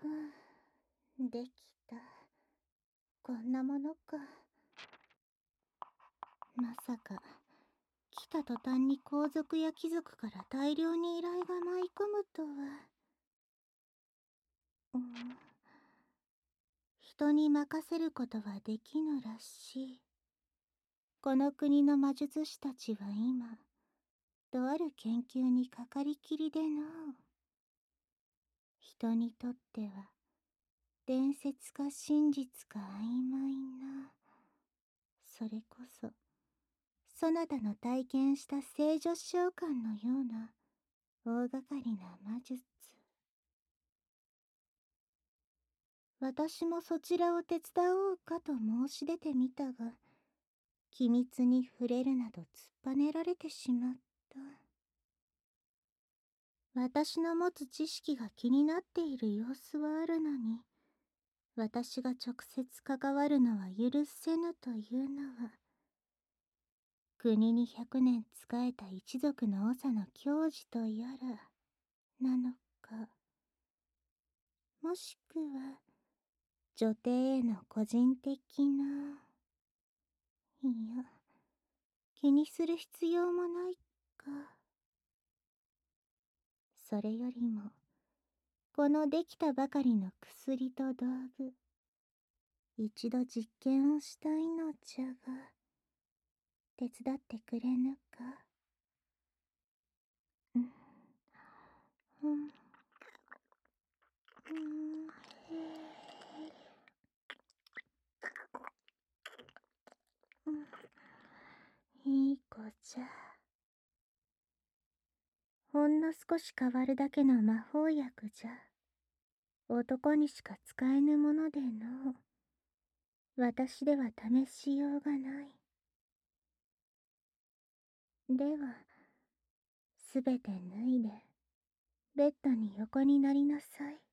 できた。こんなものか。まさか、来た途端に皇族や貴族から大量に依頼が舞い込むとは。人に任せることはできぬらしい。この国の魔術師たちは今、とある研究にかかりきりでのう。人にとっては、伝説か真実か曖昧な。それこそ、そなたの体験した聖女召喚のような大掛かりな魔術。私もそちらを手伝おうかと申し出てみたが、機密に触れるなど突っぱねられてしまった。私の持つ知識が気になっている様子はあるのに、私が直接関わるのは許せぬというのは、国に100年仕えた一族の長の矜持とやら、なのか、もしくは、女帝への個人的な、いや、気にする必要もないか。それよりも、このできたばかりの薬と道具、一度実験をしたいのじゃが、手伝ってくれぬか。うん、うん、いい子じゃ。ほんの少し変わるだけの魔法薬じゃ。男にしか使えぬものでの。私では試しようがない。では、すべて脱いで、ベッドに横になりなさい。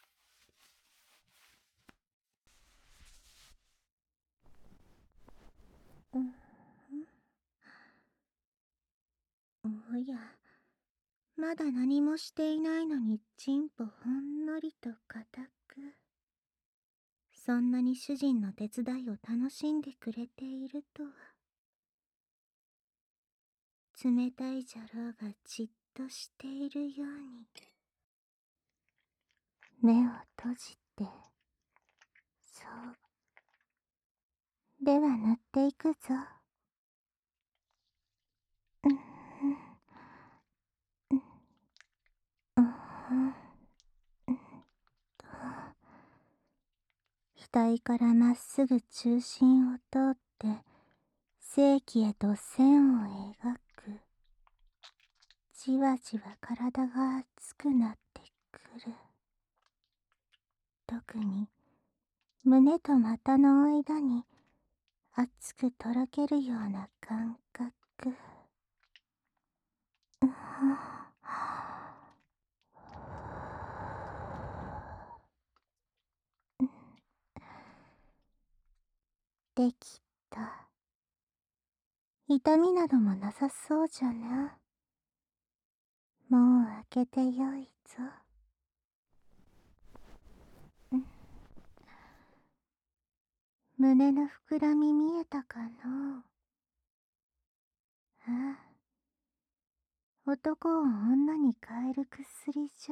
おや、まだ何もしていないのにチンポほんのりと固く。そんなに主人の手伝いを楽しんでくれているとは。冷たいじゃろうがじっとしているように。目を閉じて、そう。では塗っていくぞ。額からまっすぐ中心を通って正気へと線を描く。じわじわ体が熱くなってくる。特に胸と股の間に熱くとろけるような感覚。できた。痛みなどもなさそうじゃな。もう開けてよいぞ。胸の膨らみ見えたかのう。ああ、男を女に変える薬じゃ。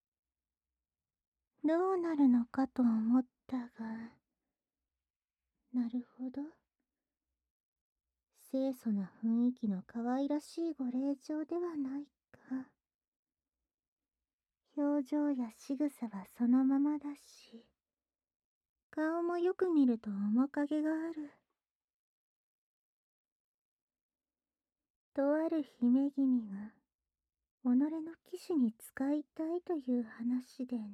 どうなるのかと思ったが、なるほど。清楚な雰囲気の可愛らしいご令嬢ではないか。表情や仕草はそのままだし、顔もよく見ると面影がある。とある姫君が、己の騎士に使いたいという話での。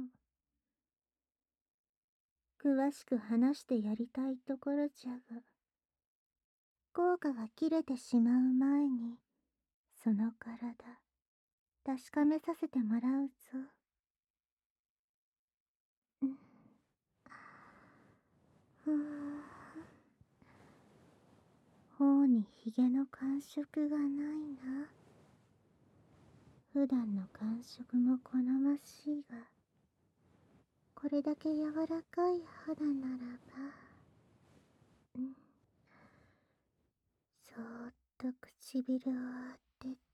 詳しく話してやりたいところじゃが、効果が切れてしまう前に、その体、確かめさせてもらうぞ。頬にひげの感触がないな。普段の感触も好ましいが、 これだけ柔らかい肌ならば、そーっと唇を当てて、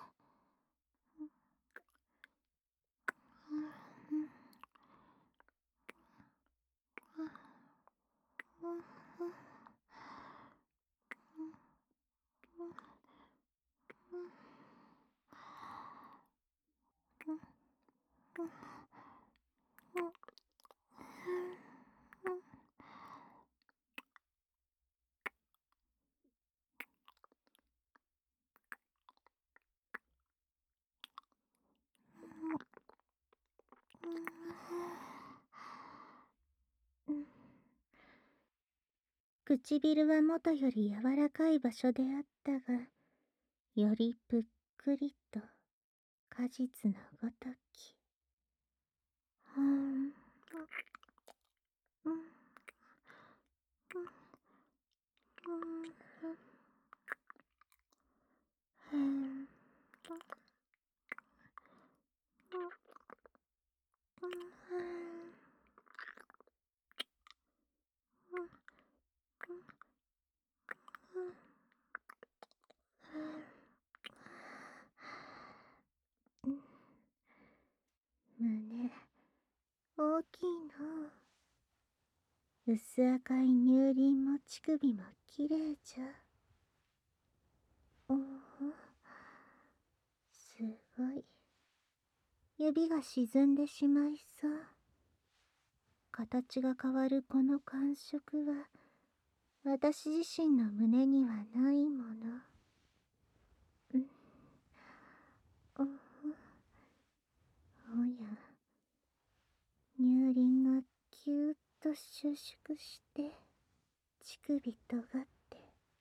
唇はもとより柔らかい場所であったが、よりぷっくりと果実のごとき。胸、大きいの。薄赤い乳輪も乳首もきれいじゃ。おお、すごい。指が沈んでしまいそう。形が変わるこの感触は、私自身の胸にはないもの。おお、おや、乳輪がぎゅーっと収縮して、乳首とがって、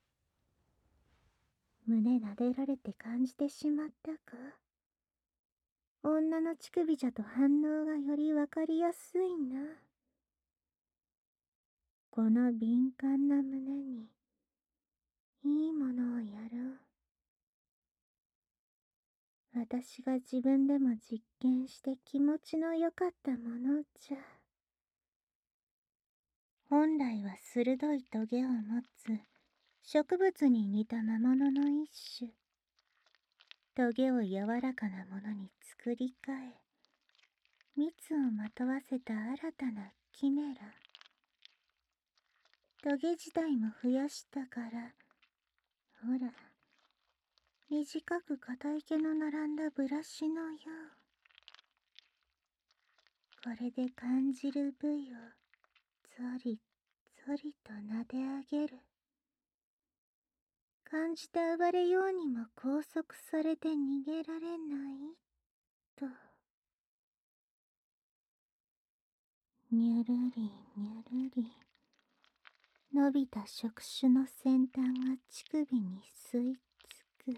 胸撫でられて感じてしまったか。女の乳首じゃと反応がよりわかりやすいな。この敏感な胸に、いいものをやろう。私が自分でも実験して気持ちの良かったものじゃ。本来は鋭いトゲを持つ植物に似た魔物の一種。トゲを柔らかなものに作り変え、蜜をまとわせた新たなキメラ。トゲ自体も増やしたから、ほら、短く硬い毛の並んだブラシのよう。これで感じる部位をゾリゾリと撫で上げる。感じて暴れようにも拘束されて逃げられないと。にゅるりにゅるり、伸びた触手の先端が乳首に吸い付く。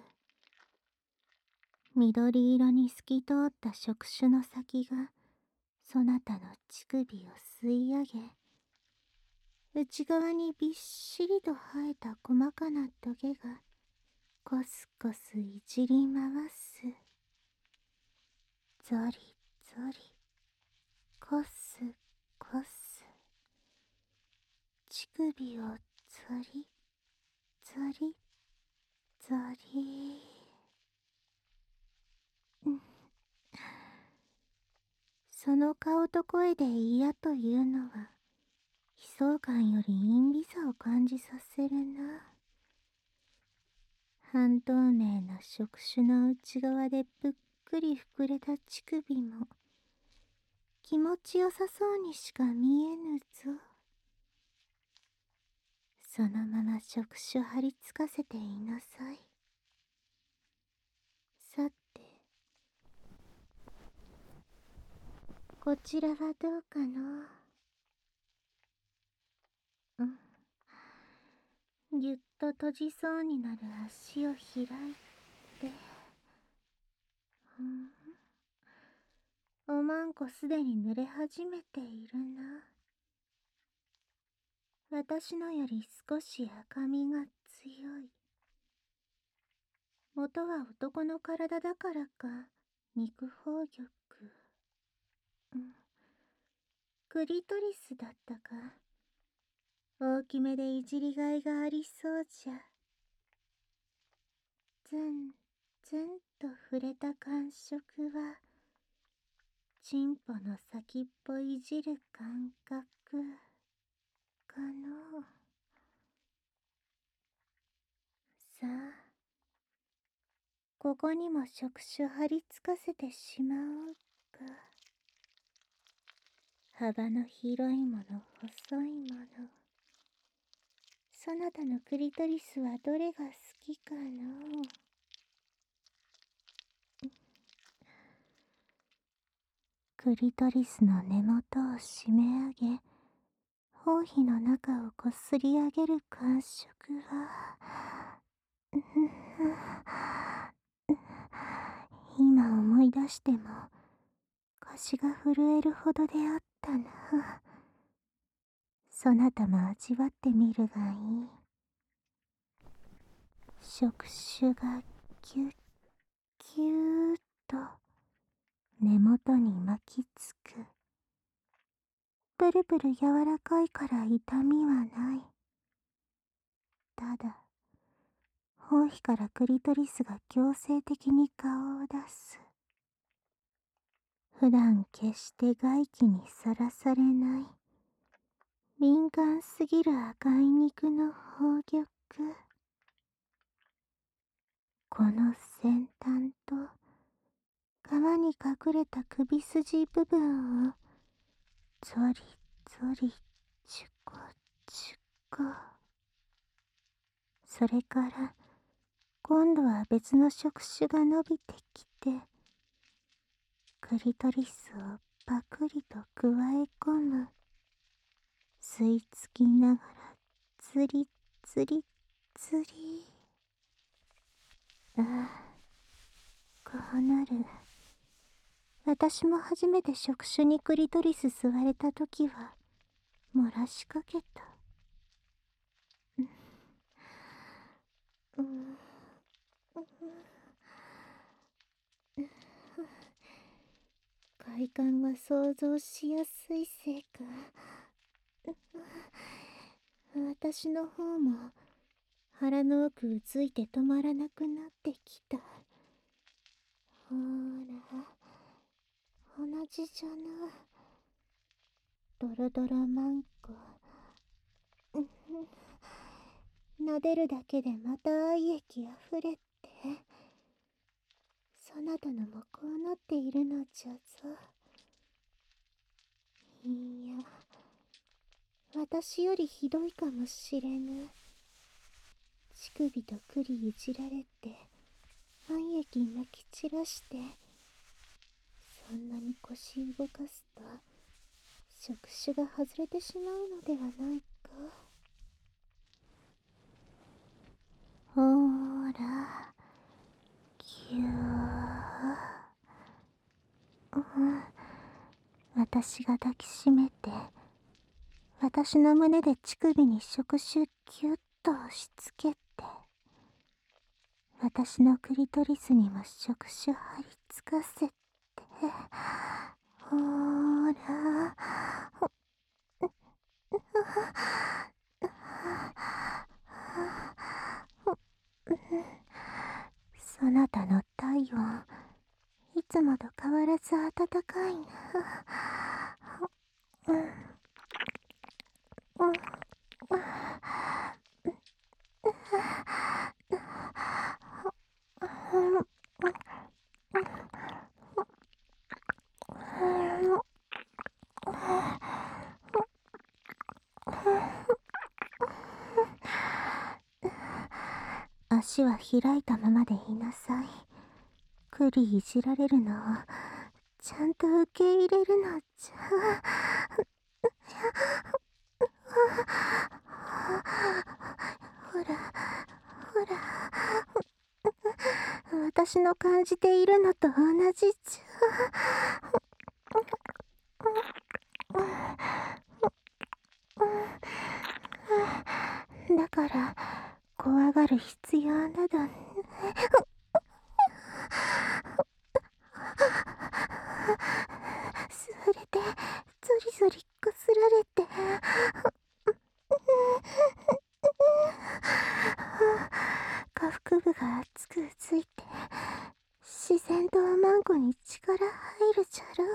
緑色に透き通った触手の先がそなたの乳首を吸い上げ、内側にびっしりと生えた細かなトゲがコスコスいじり回す。ゾリゾリ、コスコス、乳首をゾリゾリゾリ。その顔と声で嫌というのは、悲壮感より陰微さを感じさせるな。半透明な触手の内側でぷっくり膨れた乳首も、気持ちよさそうにしか見えぬぞ。そのまま触手張り付かせていなさい。さて、こちらはどうかの。ぎゅっと閉じそうになる足を開いて。おまんこすでに濡れ始めているな。私のより少し赤みが強い。元は男の体だからか、肉宝玉。 クリトリスだったか。大きめでいじりがいがありそうじゃ。ツンツンと触れた感触は、チンポの先っぽいじる感覚かのう。さあ、ここにも触手貼り付かせてしまおうか。幅の広いもの、細いもの。そなたのクリトリスはどれが好きかのう。クリトリスの根元を締め上げ、包皮の中をこすり上げる感触は、今思い出しても腰が震えるほどであったな。そなたも味わってみるがいい。触手がキュッキューッと根元に巻きつく。ブルブル柔らかいから痛みはない。ただ、包皮からクリトリスが強制的に顔を出す。普段決して外気にさらされない、敏感すぎる赤い肉の宝玉。この先端と皮に隠れた首筋部分をゾリゾリチュコチュコ。それから今度は別の触手が伸びてきて、クリトリスをパクリとくわえ込む。吸い付きながらツリツリツリ。ああ、こうなる。私も初めて触手にクリトリス吸われたときは漏らしかけた。快感が想像しやすいせいか、私の方も腹の奥うついて止まらなくなってきた。ほら、同じじゃな。ドロドロマンコ。撫でるだけでまた愛液あふれて。そなたのもこうなっているのじゃぞ。いや、私よりひどいかもしれぬ。乳首と栗いじられて、愛液まき散らして、そんなに腰動かすと、触手が外れてしまうのではないか。ほーら、ぎゅー。私が抱きしめて、私の胸で乳首に触手キュッと押し付けて、私のクリトリスにも触手貼り付かせて、ほーら、そなたの体温、いつもと変わらず暖かいな。足は開いたままでいなさい。栗いじられるのをちゃんと受け入れるのじゃ。ほらほら、私の感じているのと同じじゃ。だから怖がる必要など。吸われてリゾリこすられて、下腹部が熱くついて、自然とマンコに力入るじゃろ。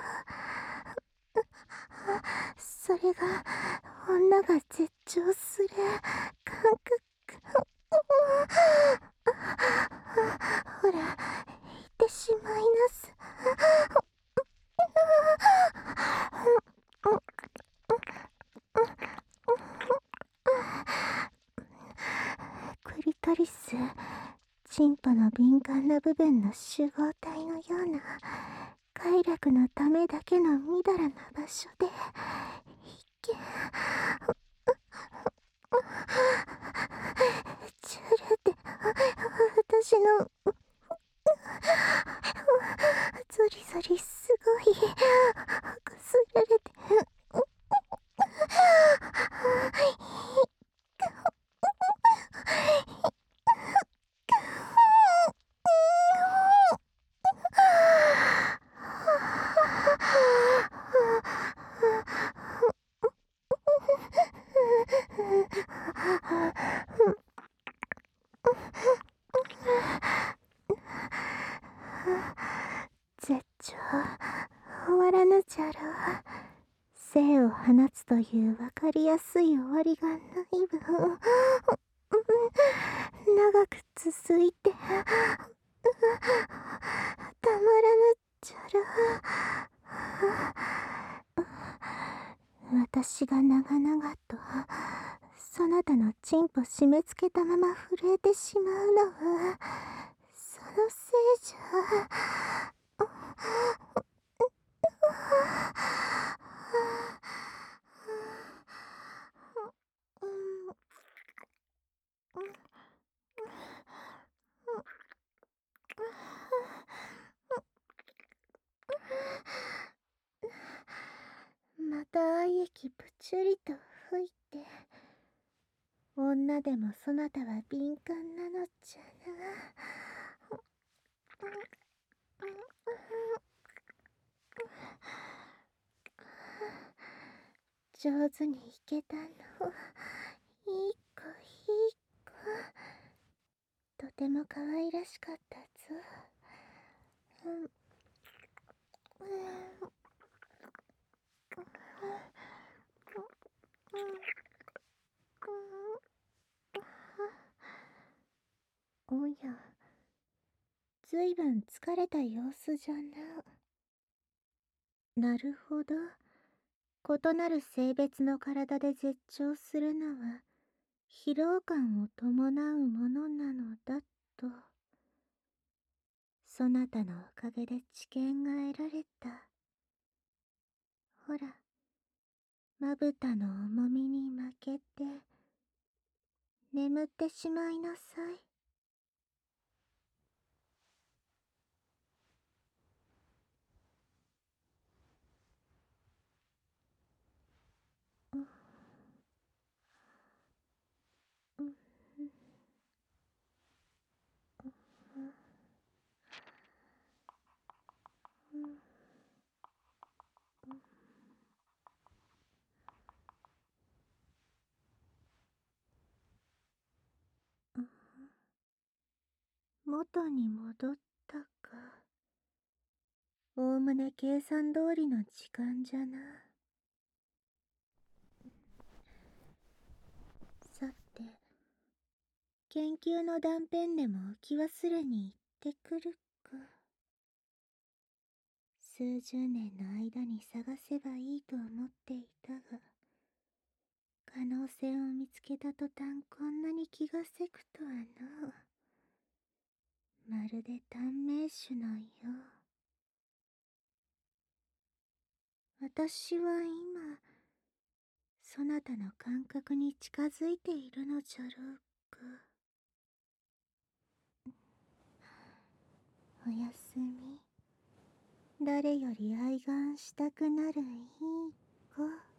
それが女が絶頂する感覚。ほら、言ってしまいなす。クリトリス、チンポの敏感な部分の集合体のような快楽のためだけのみだらな場所で一見チュルって私のゾリゾリすごいこすられて絶頂終わらぬじゃろう。生を放つというわかりやすい終わりがない分、長く続いてたまらぬじゃろう。私が長々とそなたのチンポ締め付けたまま震えてしまうのはそのせいじゃ。また愛液プチュリと吹いて、女でもそなたは敏感なのじゃな。上手にいけたの。いい子いい子。とても可愛らしかったぞ。おや、ずいぶん疲れた様子じゃな。なるほど。異なる性別の体で絶頂するのは疲労感を伴うものなのだと。そなたのおかげで知見が得られた。ほら、まぶたの重みに負けて眠ってしまいなさい。元に戻ったか。おおむね計算通りの時間じゃな。さて、研究の断片でも置き忘れに行ってくるか。数十年の間に探せばいいと思っていたが、可能性を見つけた途端こんなに気がせくとはな。まるで短命種のよう。私は今、そなたの感覚に近づいているのじゃろうか。おやすみ。誰より愛玩したくなるいい子。